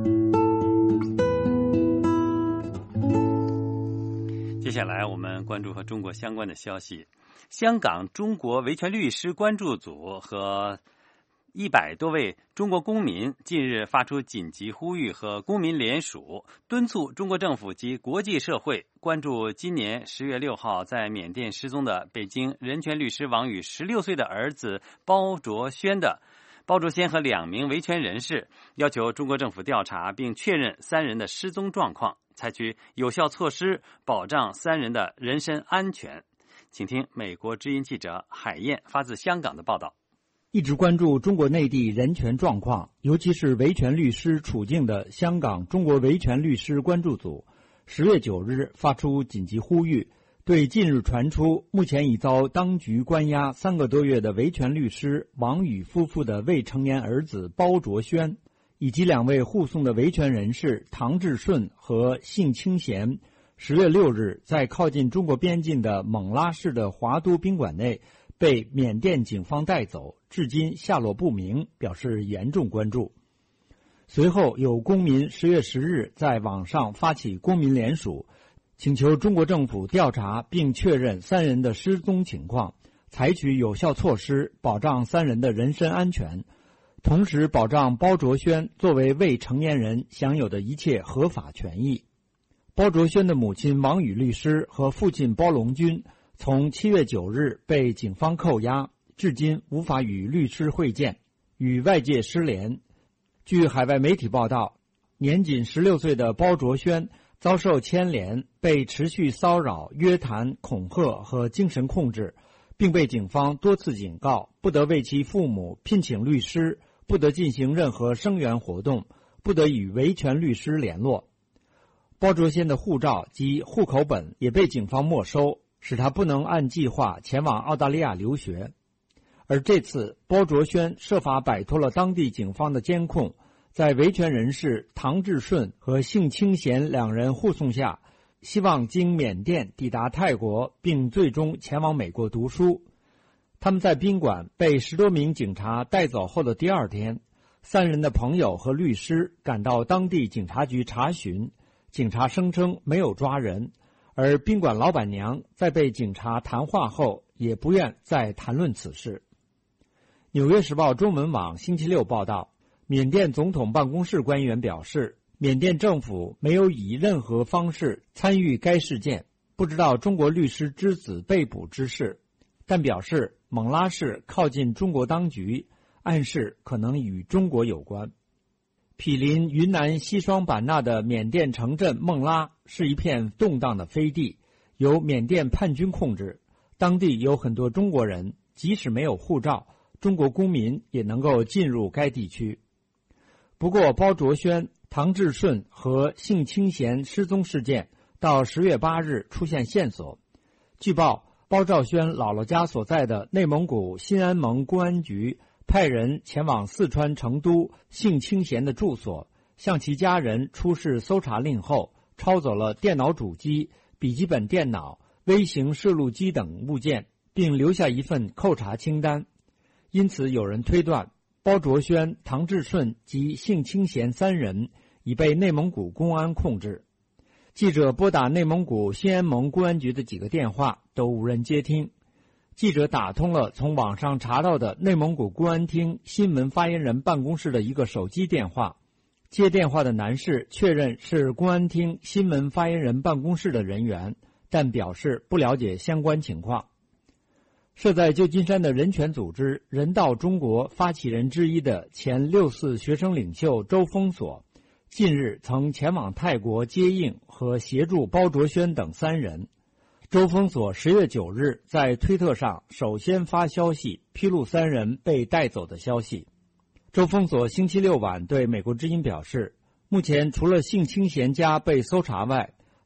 [SPEAKER 1] 接下来我们关注和中国相关的消息。香港中国维权律师关注组和一百多位中国公民近日发出紧急呼吁和公民联署，敦促中国政府及国际社会关注今年十月六号在缅甸失踪的北京人权律师王宇十六岁的儿子包卓轩的包卓轩和两名维权人士，要求中国政府调查并确认三人的失踪状况，采取有效措施保障三人的人身安全。请听美国之音记者海燕发自香港的报道。
[SPEAKER 23] 一直关注中国内地人权状况，尤其是维权律师处境的香港中国维权律师关注组十月九日发出紧急呼吁，对近日传出目前已遭当局关押三个多月的维权律师王宇夫妇的未成年儿子包卓轩，以及两位护送的维权人士唐志顺和幸清贤，十月六日在靠近中国边境的勐拉市的华都宾馆内被缅甸警方带走，至今下落不明，表示严重关注。随后有公民十月十日在网上发起公民联署，请求中国政府调查并确认三人的失踪情况，采取有效措施保障三人的人身安全，同时保障包卓轩作为未成年人享有的一切合法权益。包卓轩的母亲王宇律师和父亲包龙军从七月九日被警方扣押，至今无法与律师会见，与外界失联。据海外媒体报道，年仅十六岁的包卓轩遭受牵连，被持续骚扰、约谈、恐吓和精神控制，并被警方多次警告，不得为其父母聘请律师，不得进行任何声援活动，不得与维权律师联络。包卓轩的护照及户口本也被警方没收，使他不能按计划前往澳大利亚留学。而这次包卓轩设法摆脱了当地警方的监控，在维权人士唐志顺和幸清贤两人护送下，希望经缅甸抵达泰国，并最终前往美国读书。他们在宾馆被十多名警察带走后的第二天，三人的朋友和律师赶到当地警察局查询，警察声称没有抓人，而宾馆老板娘在被警察谈话后也不愿再谈论此事。纽约时报中文网星期六报道，缅甸总统办公室官员表示，缅甸政府没有以任何方式参与该事件，不知道中国律师之子被捕之事，但表示勐拉市靠近中国当局，暗示可能与中国有关。毗邻云南西双版纳的缅甸城镇勐拉是一片动荡的飞地，由缅甸叛军控制，当地有很多中国人，即使没有护照，中国公民也能够进入该地区。不过包卓轩、唐志顺和幸清贤失踪事件到十月八日出现线索。据报，包兆轩姥姥家所在的内蒙古新安盟公安局派人前往四川成都幸清贤的住所，向其家人出示搜查令后，抄走了电脑主机、笔记本电脑、微型摄录机等物件，并留下一份扣查清单。因此有人推断，包卓轩、唐志顺及幸清贤三人已被内蒙古公安控制。记者拨打内蒙古新安盟公安局的几个电话，都无人接听。记者打通了从网上查到的内蒙古公安厅新闻发言人办公室的一个手机电话，接电话的男士确认是公安厅新闻发言人办公室的人员，但表示不了解相关情况。设在旧金山的人权组织人道中国发起人之一的前六四学生领袖周峰锁，近日曾前往泰国接应和协助包卓轩等三人。周峰锁十月九日在推特上首先发消息披露三人被带走的消息。周峰锁星期六晚对美国之音表示，目前除了幸清贤家被搜查外，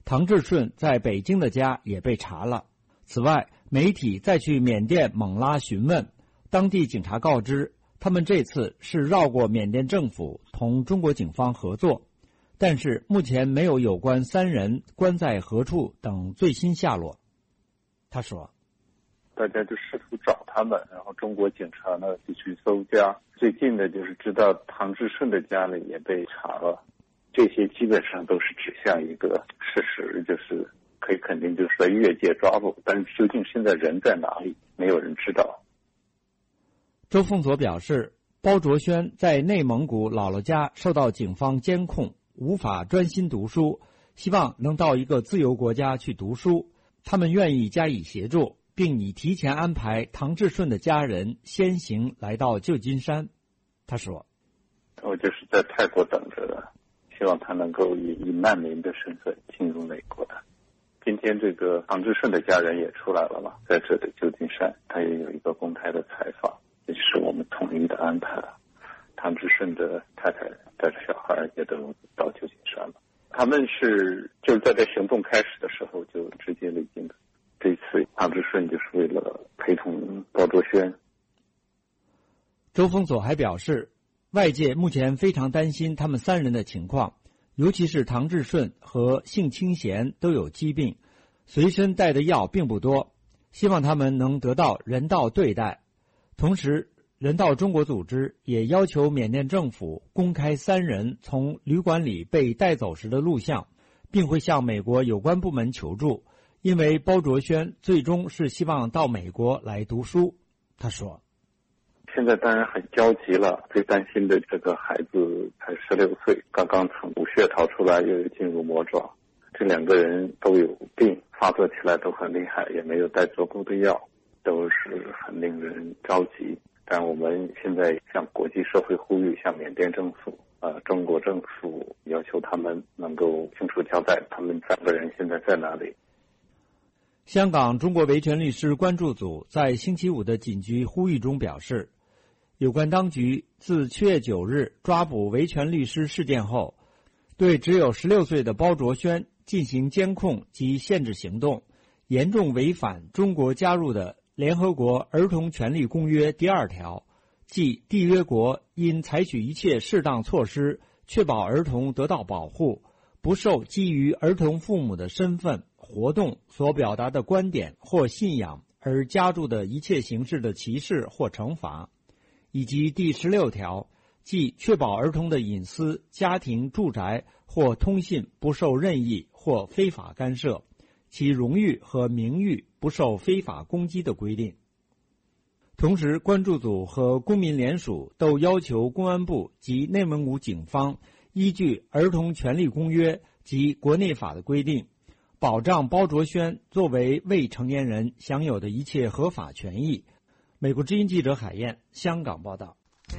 [SPEAKER 23] 唐志顺在北京的家也被查了。此外，媒体再去缅甸勐拉询问，当地警察告知，他们这次是绕过缅甸政府，同中国警方合作，但是目前没有有关三人关在何处等最新下落。他说，
[SPEAKER 3] 大家就试图找他们，然后中国警察呢就去搜家，最近的就是知道唐志顺的家里也被查了，这些基本上都是指向一个事实，就是可以肯定就是在越界抓捕，但是究竟现在人在哪里，没有人知道。
[SPEAKER 23] 周凤佐表示，包卓轩在内蒙古姥姥家受到警方监控，无法专心读书，希望能到一个自由国家去读书，他们愿意加以协助，并已提前安排唐志顺的家人先行来到旧金山。他说，
[SPEAKER 3] 我就是在泰国等着的，希望他能够以以难民的身份进入美国的。今天这个唐志顺的家人也出来了嘛，在这里旧金山他也有一个公开的采访，这是我们统一的安排了。唐志顺的太太带着小孩也都到旧金山了，他们是就是在这行动开始的时候就直接离境的。这次唐志顺就是为了陪同包卓轩。
[SPEAKER 23] 周凤佐还表示，外界目前非常担心他们三人的情况，尤其是唐志顺和性清贤都有疾病，随身带的药并不多，希望他们能得到人道对待。同时，人道中国组织也要求缅甸政府公开三人从旅馆里被带走时的录像，并会向美国有关部门求助，因为包卓轩最终是希望到美国来读书。他说，
[SPEAKER 3] 现在当然很焦急了，最担心的这个孩子才十六岁，刚刚从武穴逃出来，又进入魔爪，这两个人都有病，发作起来都很厉害，也没有带足够的药，都是很令人着急。但我们现在向国际社会呼吁，向缅甸政府、呃中国政府要求他们能够清楚交代他们三个人现在在哪里。
[SPEAKER 23] 香港中国维权律师关注组在星期五的紧急呼吁中表示，有关当局自七月九日抓捕维权律师事件后，对只有十六岁的包卓轩进行监控及限制行动，严重违反中国加入的联合国儿童权利公约第二条，即缔约国应采取一切适当措施，确保儿童得到保护，不受基于儿童父母的身份、活动所表达的观点或信仰而加注的一切形式的歧视或惩罚，以及第十六条，即确保儿童的隐私、家庭、住宅或通信不受任意或非法干涉，其荣誉和名誉不受非法攻击的规定。同时，关注组和公民联署都要求公安部及内蒙古警方依据《儿童权利公约》及国内法的规定，保障包卓轩作为未成年人享有的一切合法权益。美国之音记者海燕，香港报道。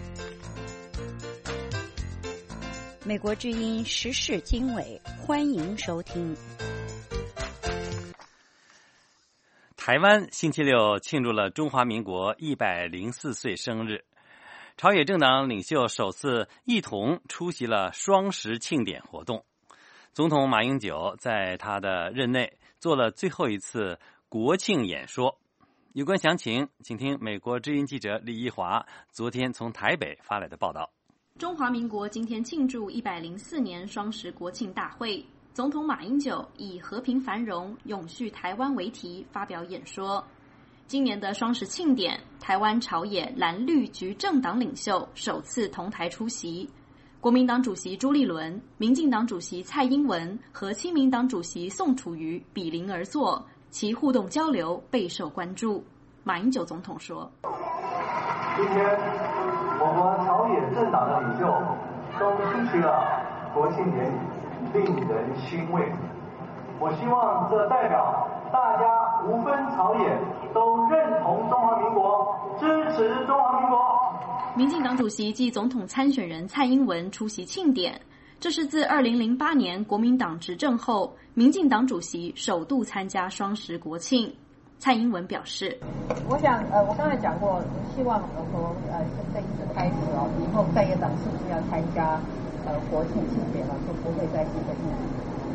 [SPEAKER 20] 美国之音时事经纬，欢迎收听。
[SPEAKER 1] 台湾星期六庆祝了中华民国一百零四岁生日，朝野政党领袖首次一同出席了双十庆典活动。总统马英九在他的任内做了最后一次国庆演说。有关详情，请听美国之音记者李一华昨天从台北发来的报道。
[SPEAKER 7] 中华民国今天庆祝一百零四年双十国庆大会，总统马英九以和平繁荣、永续台湾为题发表演说。今年的双十庆典，台湾朝野蓝绿局政党领袖首次同台出席。国民党主席朱立伦、民进党主席蔡英文和亲民党主席宋楚瑜比邻而坐，其互动交流备受关注。马英九总统说：“
[SPEAKER 10] 今天我国朝野政党的领袖都出席了国庆典礼，令人欣慰。我希望这代表大家无分朝野都认同中华民国，支持中华民国。”
[SPEAKER 7] 民进党主席暨总统参选人蔡英文出席庆典，这是自二零零八年国民党执政后，民进党主席首度参加双十国庆。蔡英文表示：“
[SPEAKER 24] 我想，呃，我刚才讲过，希望说，呃，这一次开始哦，以后在野党是不是要参加呃国庆庆典了，就不会再是一个议题。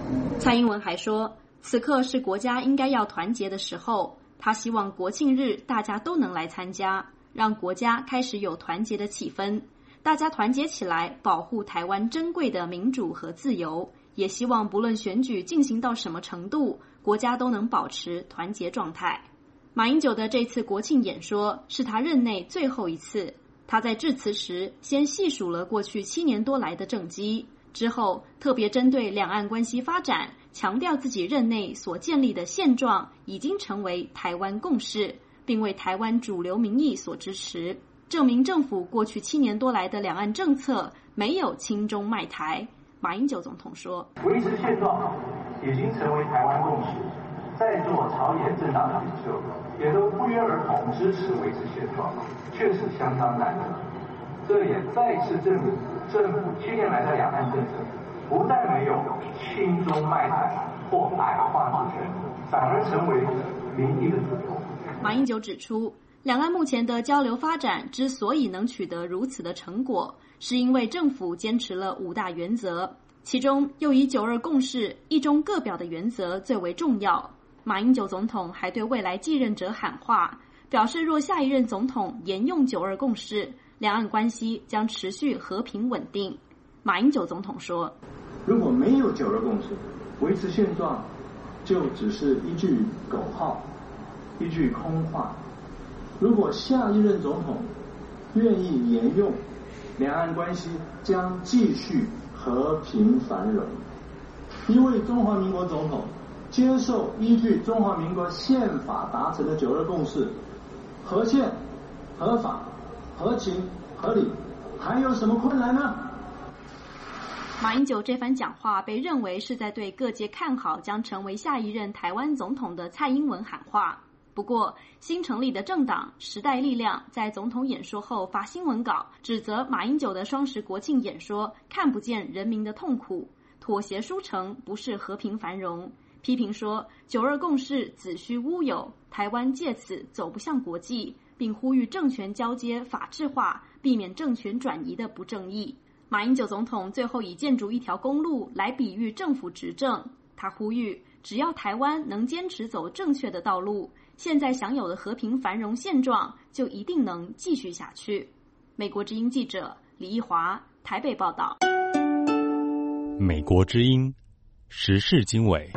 [SPEAKER 7] 蔡英文还说，此刻是国家应该要团结的时候，他希望国庆日大家都能来参加，让国家开始有团结的气氛，大家团结起来保护台湾珍贵的民主和自由，也希望不论选举进行到什么程度，国家都能保持团结状态。马英九的这次国庆演说是他任内最后一次，他在致辞时先细数了过去七年多来的政绩，之后特别针对两岸关系发展，强调自己任内所建立的现状已经成为台湾共识，并为台湾主流民意所支持，证明政府过去七年多来的两岸政策没有亲中卖台。马英九总统说，
[SPEAKER 10] 维持现状已经成为台湾共识，在座朝野政党的领袖也都不约而同支持维持现状，确实相当难得。这也再次证明政府七年来的两岸政策不但没有亲中卖台或矮化主权，反而成为民意的主流。
[SPEAKER 7] 马英九指出，两岸目前的交流发展之所以能取得如此的成果，是因为政府坚持了五大原则，其中又以九二共识、一中各表的原则最为重要。马英九总统还对未来继任者喊话，表示若下一任总统沿用九二共识，两岸关系将持续和平稳定。马英九总统说，
[SPEAKER 11] 如果没有九二共识，维持现状就只是一句口号，一句空话。如果下一任总统愿意沿用，两岸关系将继续和平繁荣。一位中华民国总统接受依据中华民国宪法达成的九二共识，合宪、合法、合情、合理，还有什么困难呢？
[SPEAKER 7] 马英九这番讲话被认为是在对各界看好将成为下一任台湾总统的蔡英文喊话。不过，新成立的政党时代力量在总统演说后发新闻稿，指责马英九的双十国庆演说看不见人民的痛苦，妥协输成不是和平繁荣，批评说九二共识子虚乌有，台湾借此走不向国际，并呼吁政权交接法治化，避免政权转移的不正义。马英九总统最后以建筑一条公路来比喻政府执政，他呼吁只要台湾能坚持走正确的道路，现在享有的和平繁荣现状就一定能继续下去。美国之音记者李义华台北报道。
[SPEAKER 22] 美国之音时事经纬。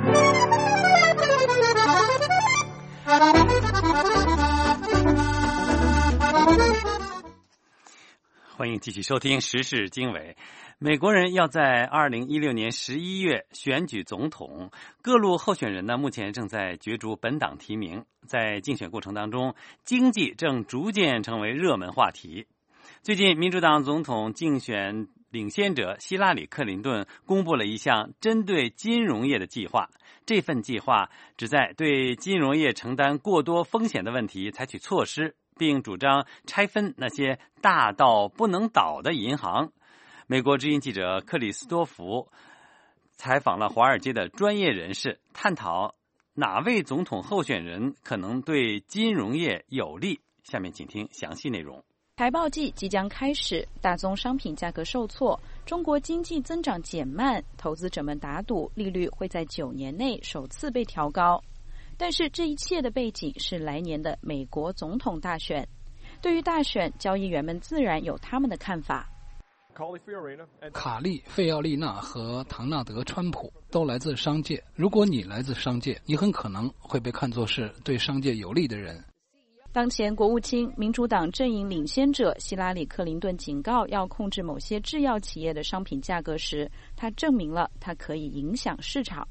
[SPEAKER 1] 欢迎继续收听时事经纬。美国人要在二零一六年十一月选举总统，各路候选人呢目前正在角逐本党提名。在竞选过程当中，经济正逐渐成为热门话题。最近，民主党总统竞选领先者希拉里·克林顿公布了一项针对金融业的计划。这份计划旨在对金融业承担过多风险的问题采取措施，并主张拆分那些大到不能倒的银行。美国之音记者克里斯多福采访了华尔街的专业人士，探讨哪位总统候选人可能对金融业有利。下面请听详细内容。
[SPEAKER 12] 财报季即将开始，大宗商品价格受挫，中国经济增长减慢，投资者们打赌利率会在九年内首次被调高。但是这一切的背景是来年的美国总统大选。对于大选，交易员们自然有他们的看法。
[SPEAKER 4] 卡利·费奥利纳和唐纳德·川普都来自商界。如果你来自商界，你很可能会被看作是对商界有利的人。
[SPEAKER 12] 当前国务卿民主党阵营领先者希拉里·克林顿警告要控制某些制药企业的商品价格时，他证明了他可以影响市场。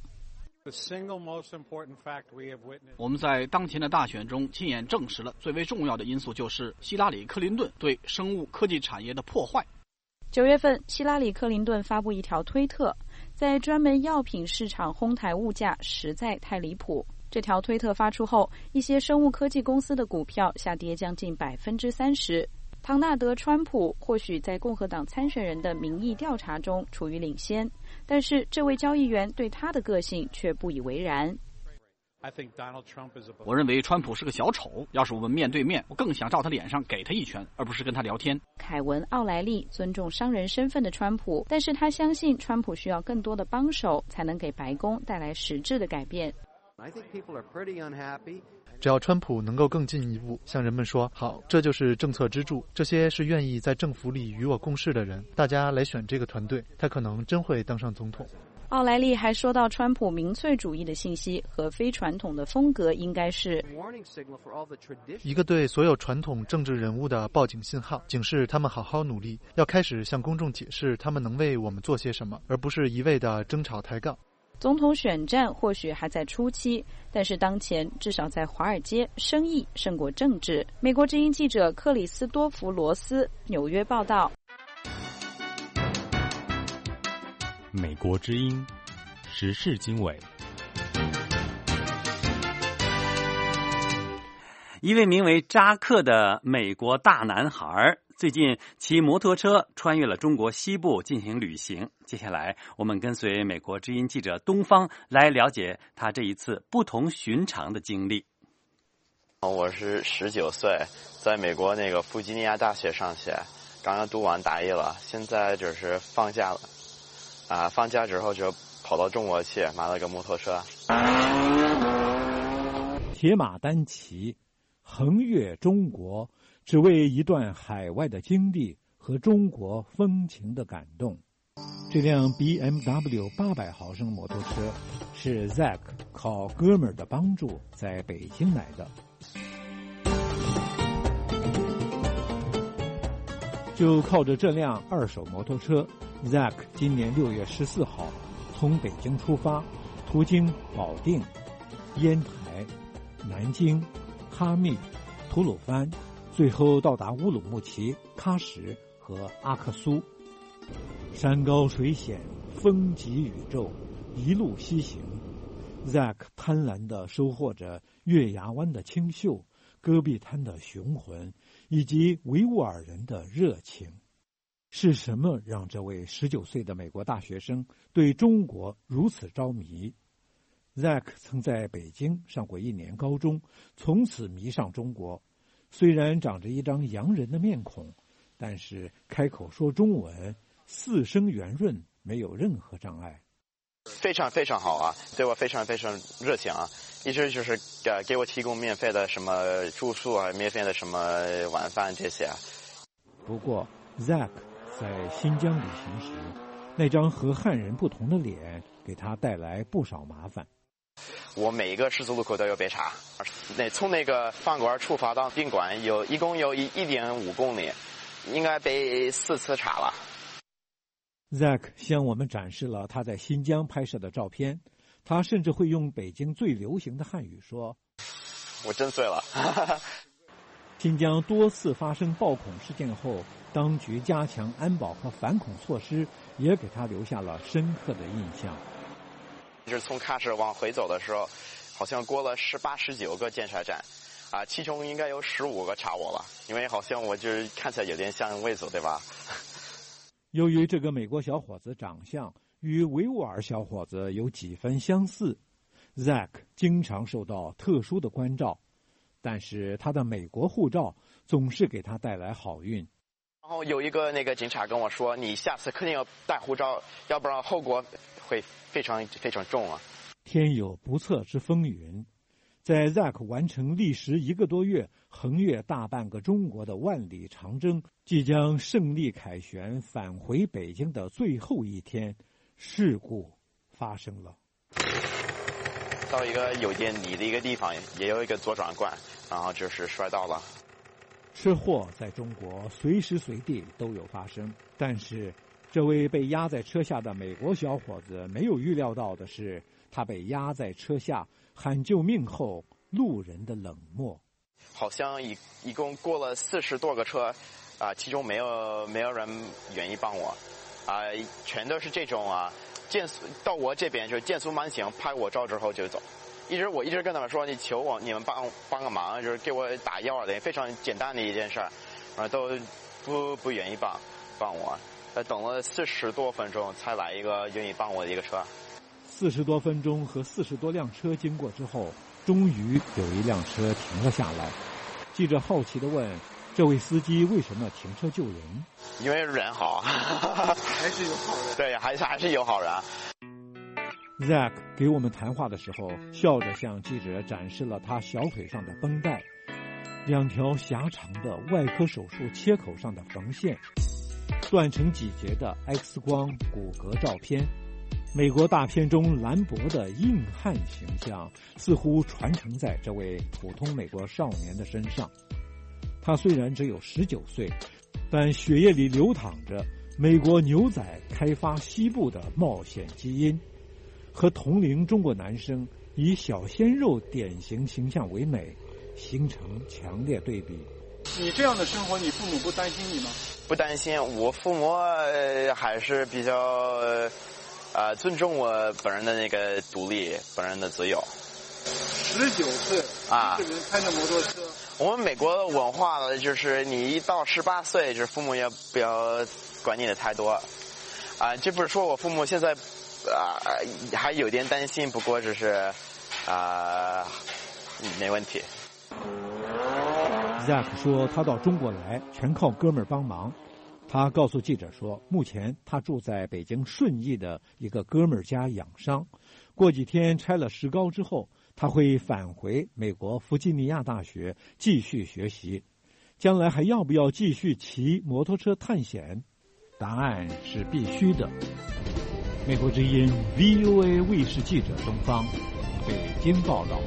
[SPEAKER 8] 我们在当前的大选中亲眼证实了最为重要的因素，就是希拉里·克林顿对生物科技产业的破坏。
[SPEAKER 12] 九月份，希拉里·克林顿发布一条推特，在专门药品市场哄抬物价实在太离谱。这条推特发出后，一些生物科技公司的股票下跌将近百分之三十。唐纳德·川普或许在共和党参选人的民意调查中处于领先，但是这位交易员对他的个性却不以为然。
[SPEAKER 8] 我认为川普是个小丑，要是我们面对面，我更想照他脸上给他一拳，而不是跟他聊天。
[SPEAKER 12] 凯文·奥莱利尊重商人身份的川普，但是他相信川普需要更多的帮手，才能给白宫带来实质的改变。
[SPEAKER 5] 只要川普能够更进一步向人们说，好，这就是政策支柱，这些是愿意在政府里与我共事的人，大家来选这个团队，他可能真会当上总统。
[SPEAKER 12] 奥莱利还说到，川普民粹主义的信息和非传统的风格应该是
[SPEAKER 5] 一个对所有传统政治人物的报警信号，警示他们好好努力，要开始向公众解释他们能为我们做些什么，而不是一味的争吵抬杠。
[SPEAKER 12] 总统选战或许还在初期，但是当前至少在华尔街，生意胜过政治。美国之音记者克里斯多弗罗斯纽约报道。
[SPEAKER 22] 美国之音时事经纬。
[SPEAKER 1] 一位名为扎克的美国大男孩最近骑摩托车穿越了中国西部进行旅行。接下来我们跟随美国之音记者东方来了解他这一次不同寻常的经历。
[SPEAKER 13] 我是十九岁，在美国那个弗吉尼亚大学上学，刚刚读完大一了，现在就是放假了。啊，放假之后就跑到中国去买了个摩托车。
[SPEAKER 23] 铁马单骑，横越中国，只为一段海外的经历和中国风情的感动。这辆 B M W 八百毫升摩托车是 Zack 靠哥们儿的帮助在北京买的。就靠着这辆二手摩托车，Zack 今年六月十四号从北京出发，途经保定、烟台、南京、哈密、吐鲁番，最后到达乌鲁木齐、喀什和阿克苏。山高水险，风急雨骤，一路西行。Zack 贪婪地收获着月牙湾的清秀、戈壁滩的雄浑，以及维吾尔人的热情。是什么让这位十九岁的美国大学生对中国如此着迷？ Zack 曾在北京上过一年高中，从此迷上中国。虽然长着一张洋人的面孔，但是开口说中文，四声圆润，没有任何障碍。
[SPEAKER 13] 非常非常好啊，对我非常非常热情啊，一直就是呃给我提供免费的什么住宿啊，免费的什么晚饭这些。
[SPEAKER 23] 不过 Zack 在新疆旅行时，那张和汉人不同的脸给他带来不少麻烦。
[SPEAKER 13] 我每一个十字路口都有被查，那从那个饭馆出发到宾馆有一共有一一点五公里，应该被四次查了。
[SPEAKER 23] Zack 向我们展示了他在新疆拍摄的照片，他甚至会用北京最流行的汉语说：“
[SPEAKER 13] 我真醉了。”
[SPEAKER 23] 新疆多次发生暴恐事件后，当局加强安保和反恐措施，也给他留下了深刻的印象。
[SPEAKER 13] 就是从喀什往回走的时候，好像过了十八、十九个检查站，啊，其中应该有十五个查我了，因为好像我就是看起来有点像维族，对吧？
[SPEAKER 23] 由于这个美国小伙子长相与维吾尔小伙子有几分相似， Zack 经常受到特殊的关照，但是他的美国护照总是给他带来好运。
[SPEAKER 13] 然后有一个那个警察跟我说，你下次肯定要带护照，要不然后果会非常非常重啊。
[SPEAKER 23] 天有不测之风云，在 Zack 完成历时一个多月横越大半个中国的万里长征，即将胜利凯旋返回北京的最后一天，事故发生了。
[SPEAKER 13] 到一个有点泥的一个地方，也有一个左转弯，然后就是摔倒了。
[SPEAKER 23] 车祸在中国随时随地都有发生，但是这位被压在车下的美国小伙子没有预料到的是，他被压在车下喊救命后，路人的冷漠。
[SPEAKER 13] 好像一一共过了四十多个车，啊、呃，其中没有没有人愿意帮我，啊、呃，全都是这种啊，减速到我这边就是减速慢行，拍我照之后就走。一直我一直跟他们说，你求我，你们帮帮个忙，就是给我打幺二零，非常简单的一件事，啊，都不不愿意帮帮我。呃，等了四十多分钟才来一个愿意帮我的一个车。
[SPEAKER 23] 四十多分钟和四十多辆车经过之后终于有一辆车停了下来。记者好奇地问：“这位司机为什么停车救人？”
[SPEAKER 13] 因为人好，
[SPEAKER 14] 还是有好人。
[SPEAKER 13] 对，还是还是有好人。
[SPEAKER 23] Zack 给我们谈话的时候，笑着向记者展示了他小腿上的绷带，两条狭长的外科手术切口上的缝线，断成几节的 X 光骨骼照片。美国大片中兰博的硬汉形象似乎传承在这位普通美国少年的身上。他虽然只有十九岁，但血液里流淌着美国牛仔开发西部的冒险基因，和同龄中国男生以小鲜肉典型形象为美，形成强烈对比。
[SPEAKER 14] 你这样的生活，你父母不担心你吗？
[SPEAKER 13] 不担心，我父母、呃、还是比较呃尊重我本人的那个独立，本人的自由。
[SPEAKER 14] 十九岁
[SPEAKER 13] 啊，
[SPEAKER 14] 这个人开着摩托车。
[SPEAKER 13] 我们美国的文化呢，就是你一到十八岁，就是父母也不要管你的太多啊。这不是说我父母现在啊还有点担心，不过只是啊没问题。
[SPEAKER 23] Zack 说他到中国来全靠哥们儿帮忙。他告诉记者说，目前他住在北京顺义的一个哥们儿家养伤，过几天拆了石膏之后，他会返回美国弗吉尼亚大学继续学习。将来还要不要继续骑摩托车探险？答案是必须的。美国之音 V O A 卫视记者东方，北京报道。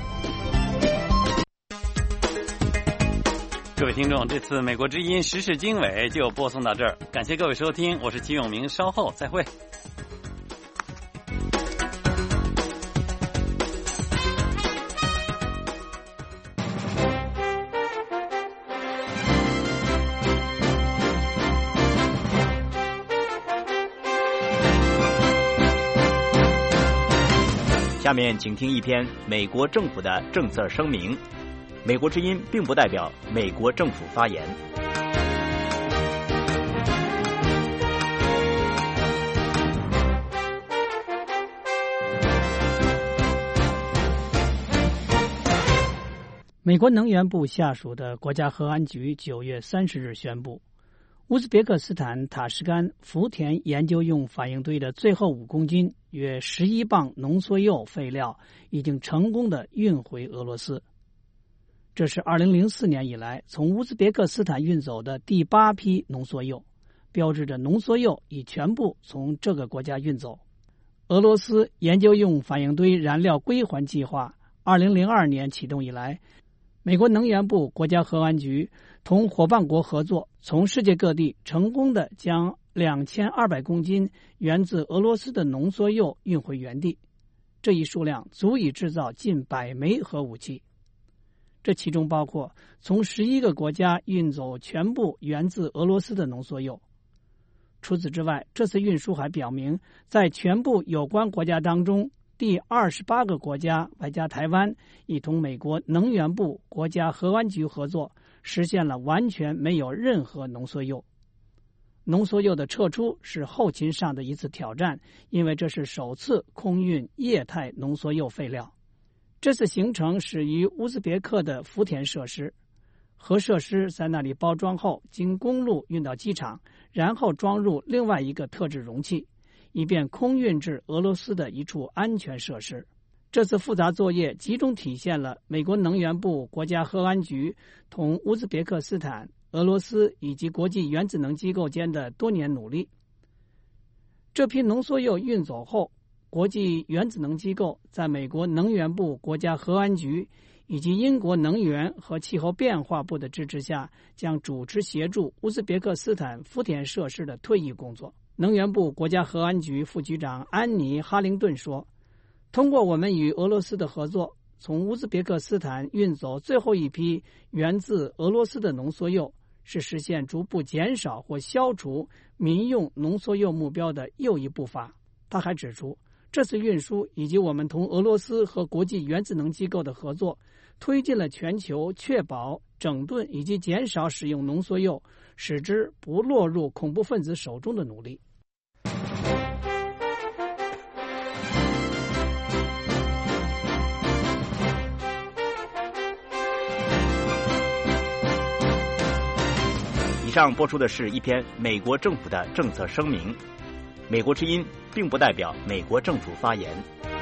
[SPEAKER 1] 各位听众，这次美国之音时事经纬就播送到这儿，感谢各位收听，我是齐永明，稍后再会。
[SPEAKER 15] 下面请听一篇美国政府的政策声明。美国之音并不代表美国政府发言。
[SPEAKER 16] 美国能源部下属的国家核安局九月三十日宣布，乌兹别克斯坦塔什干福田研究用反应堆的最后五公斤约十一磅浓缩铀废料已经成功的运回俄罗斯。这是二零零四年以来从乌兹别克斯坦运走的第八批浓缩铀，标志着浓缩铀已全部从这个国家运走。俄罗斯研究用反应堆燃料归还计划二零零二年启动以来，美国能源部国家核安局同伙伴国合作，从世界各地成功的将两千二百公斤源自俄罗斯的浓缩铀运回原地，这一数量足以制造近百枚核武器。这其中包括从十一个国家运走全部源自俄罗斯的浓缩铀。除此之外，这次运输还表明，在全部有关国家当中，第二十八个国家外加台湾已同美国能源部国家核安局合作，实现了完全没有任何浓缩铀。浓缩铀的撤出是后勤上的一次挑战，因为这是首次空运液态浓缩铀废料。这次行程始于乌兹别克的福田设施，核设施在那里包装后经公路运到机场，然后装入另外一个特制容器，以便空运至俄罗斯的一处安全设施。这次复杂作业集中体现了美国能源部国家核安局同乌兹别克斯坦、俄罗斯以及国际原子能机构间的多年努力。这批浓缩铀运走后，国际原子能机构在美国能源部国家核安局以及英国能源和气候变化部的支持下，将主持协助乌兹别克斯坦福田设施的退役工作。能源部国家核安局副局长安妮·哈灵顿说，通过我们与俄罗斯的合作，从乌兹别克斯坦运走最后一批源自俄罗斯的浓缩铀，是实现逐步减少或消除民用浓缩铀目标的又一步伐。他还指出，这次运输以及我们同俄罗斯和国际原子能机构的合作，推进了全球确保、整顿以及减少使用浓缩铀，使之不落入恐怖分子手中的努力。
[SPEAKER 15] 以上播出的是一篇美国政府的政策声明。美国之音并不代表美国政府发言。